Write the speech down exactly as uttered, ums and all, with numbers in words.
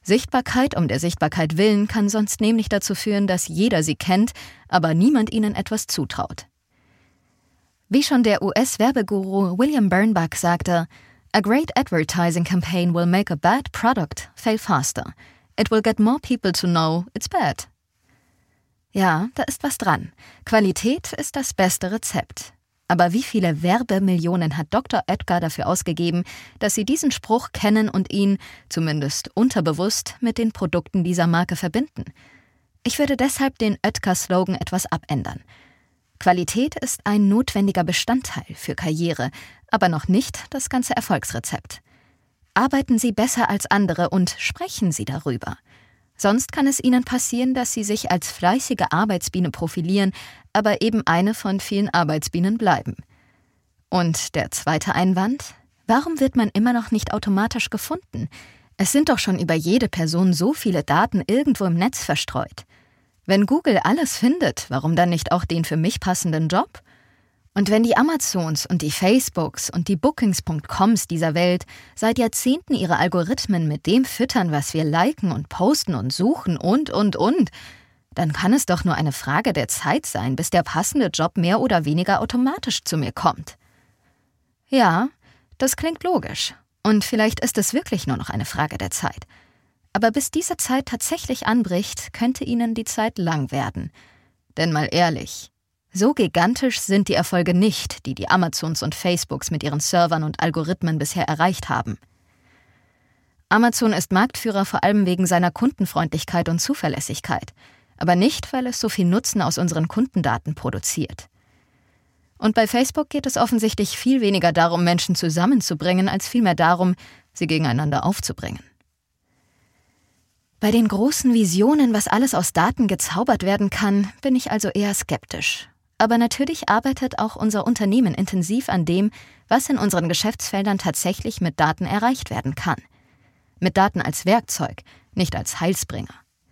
Sichtbarkeit um der Sichtbarkeit willen kann sonst nämlich dazu führen, dass jeder sie kennt, aber niemand ihnen etwas zutraut. Wie schon der U S-Werbeguru William Bernbach sagte, "A great advertising campaign will make a bad product fail faster. It will get more people to know it's bad." Ja, da ist was dran. Qualität ist das beste Rezept. Aber wie viele Werbemillionen hat Doktor Oetker dafür ausgegeben, dass Sie diesen Spruch kennen und ihn, zumindest unterbewusst, mit den Produkten dieser Marke verbinden? Ich würde deshalb den Oetker-Slogan etwas abändern. Qualität ist ein notwendiger Bestandteil für Karriere, aber noch nicht das ganze Erfolgsrezept. Arbeiten Sie besser als andere und sprechen Sie darüber. Sonst kann es Ihnen passieren, dass Sie sich als fleißige Arbeitsbiene profilieren, aber eben eine von vielen Arbeitsbienen bleiben. Und der zweite Einwand? Warum wird man immer noch nicht automatisch gefunden? Es sind doch schon über jede Person so viele Daten irgendwo im Netz verstreut. Wenn Google alles findet, warum dann nicht auch den für mich passenden Job? Und wenn die Amazons und die Facebooks und die Bookings Punkt coms dieser Welt seit Jahrzehnten ihre Algorithmen mit dem füttern, was wir liken und posten und suchen und, und, und, dann kann es doch nur eine Frage der Zeit sein, bis der passende Job mehr oder weniger automatisch zu mir kommt. Ja, das klingt logisch. Und vielleicht ist es wirklich nur noch eine Frage der Zeit. Aber bis diese Zeit tatsächlich anbricht, könnte Ihnen die Zeit lang werden. Denn mal ehrlich, so gigantisch sind die Erfolge nicht, die die Amazons und Facebooks mit ihren Servern und Algorithmen bisher erreicht haben. Amazon ist Marktführer vor allem wegen seiner Kundenfreundlichkeit und Zuverlässigkeit, aber nicht, weil es so viel Nutzen aus unseren Kundendaten produziert. Und bei Facebook geht es offensichtlich viel weniger darum, Menschen zusammenzubringen, als vielmehr darum, sie gegeneinander aufzubringen. Bei den großen Visionen, was alles aus Daten gezaubert werden kann, bin ich also eher skeptisch. Aber natürlich arbeitet auch unser Unternehmen intensiv an dem, was in unseren Geschäftsfeldern tatsächlich mit Daten erreicht werden kann. Mit Daten als Werkzeug, nicht als Heilsbringer.